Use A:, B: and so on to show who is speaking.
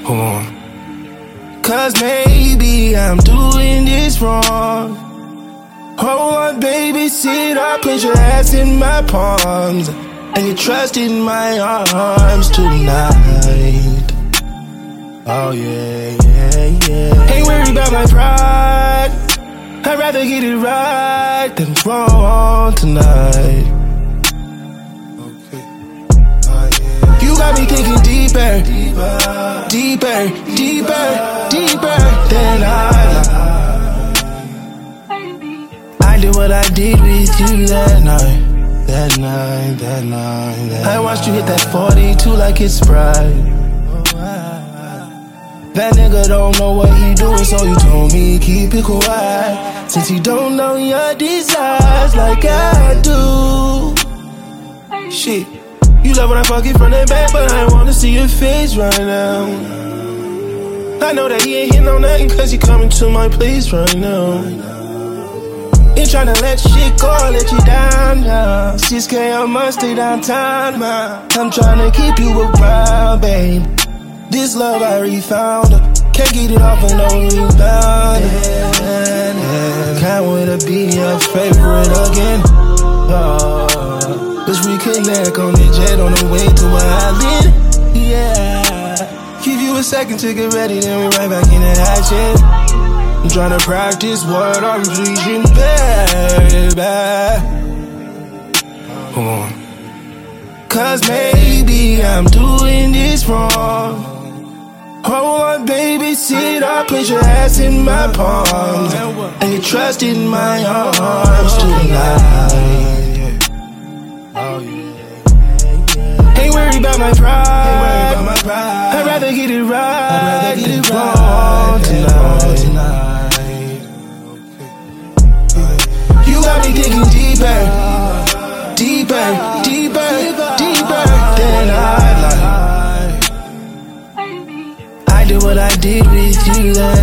A: Hold on. Cause maybe I'm doing this wrong. Hold on, baby, sit up, place your ass in my palms, and you trust in my arms tonight. Oh yeah, yeah, yeah. Ain't worried about my pride. I'd rather get it right than wrong tonight. Okay. You got me thinking deeper, deeper, deeper, deeper than I did what I did with you that night. That night, that night, that I watched you hit that 42 like it's Sprite. That nigga don't know what he doing, so he told me keep it quiet, since he don't know your desires like I do. Shit, you love when I fuck it from the back, but I wanna see your face right now. I know that he ain't hitting on nothing, cause he coming to my place right now. Ain't tryna let shit go, let you down now. 6K a month, stay downtown now. I'm tryna keep you around, babe. This love I refound, can't get it off and no rebound. Can't wait to be your favorite again. Let's reconnect on the jet on the way to where I live. Yeah, give you a second to get ready, then we right back in the action. I'm tryna practice what I'm preaching, baby. Hold on. Cause maybe I'm doing this wrong. Hold on, baby, sit up, place your ass in my palms, and you trust in my arms tonight. Ain't worried about my pride. I'd rather get it right than wrong tonight. You got me thinking deeper, deeper, deeper, deeper than I like. I did what I did with you that